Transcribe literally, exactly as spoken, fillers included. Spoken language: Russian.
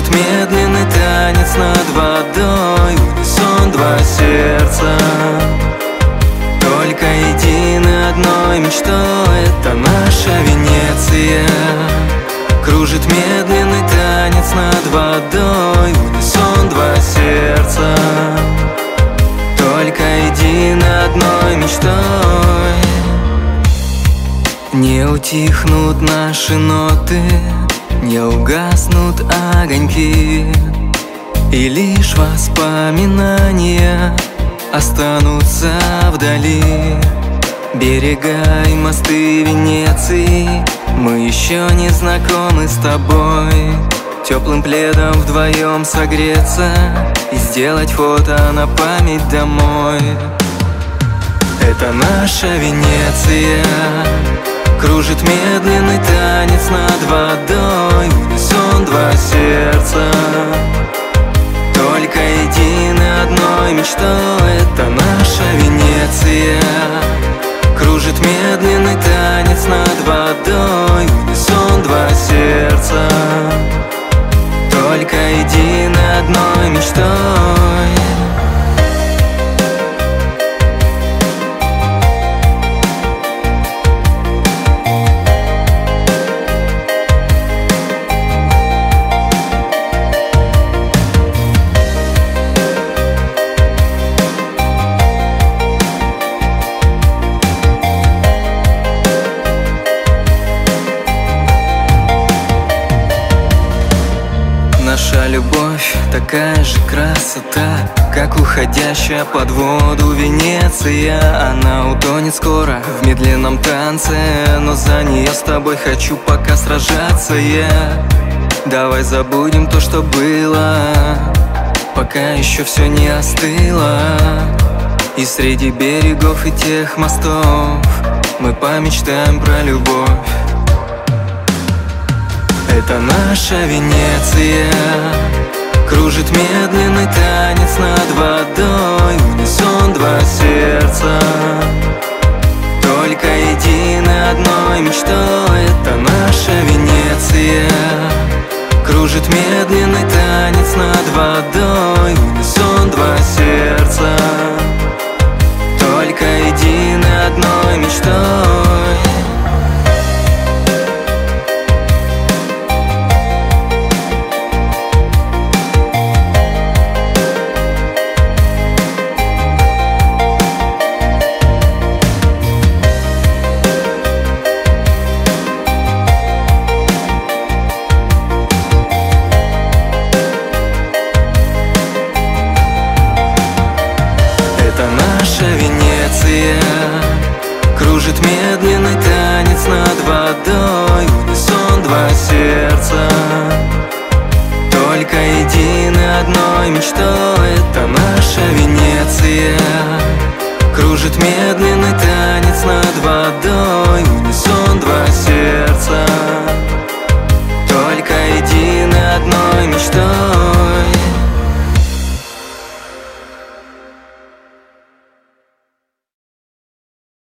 Кружит медленный танец над водой, в унисон два сердца, только единой одной мечтой. Это наша Венеция. Кружит медленный танец над водой, в унисон два сердца, только единой одной мечтой. Не утихнут наши ноты, не угаснут огоньки, и лишь воспоминания останутся вдали. Берега и мосты Венеции, мы еще не знакомы с тобой. Теплым пледом вдвоем согреться и сделать фото на память домой. Это наша Венеция. Кружит медленный танец над водой, в унисон два сердца, только единой одной мечтой. Это наша Венеция. Кружит медленный танец над водой, в унисон два сердца, только единой одной мечтой. Наша любовь такая же красота, как уходящая под воду Венеция. Она утонет скоро в медленном танце, но за нее с тобой хочу пока сражаться я. Давай забудем то, что было, пока еще все не остыло. И среди берегов и тех мостов мы помечтаем про любовь. Это наша Венеция. Кружит медленный танец над водой, в унисон два сердца, только единой одной мечтой. Это наша Венеция. Кружит медленный танец над водой, в унисон два сердца, только единой одной мечтой. Венеция. Кружит медленный танец над водой, в унисон два сердца, только единой одной мечтой. Это наша Венеция. Кружит медленный танец над водой, в унисон